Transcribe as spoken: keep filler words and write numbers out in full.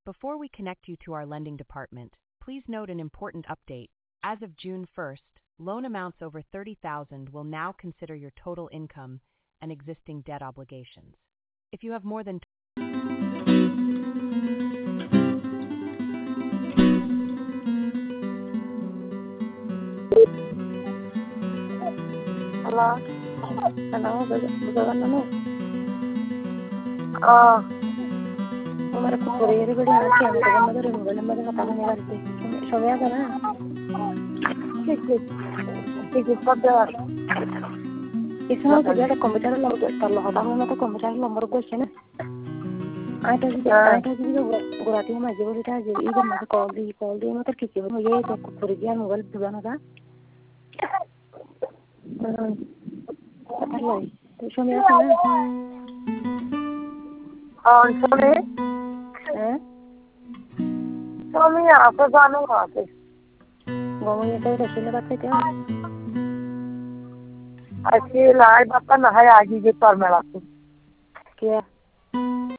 Before we connect you to our lending department, please note an important update. As of June first, loan amounts over thirty thousand dollars will now consider your total income and existing debt obligations. If you have more than Hello? Hello, Governor. Uh, हमारे को courier बड़ी आके हम तो mother mobile number बता देने वाले थे सोया था ना ठीक है सब दे इसमें तो ज़्यादा कंप्यूटर नंबर तो लो होता है ना तो कंप्यूटर नंबर को है ना आई तो जी आई तो जी जो गुराती में जो बोलता है जो इधर मुझे कॉल दी कॉल दी मतलब किसी को ये तो कोरियर मोबाइल दुकान था पता नहीं तो सोया था ना और सोने हैं सोने यहाँ पे जाने वहाँ पे गाँव में तो रसीला बात है क्या अच्छी लाइट बात ना है आगे के पर मेरा क्या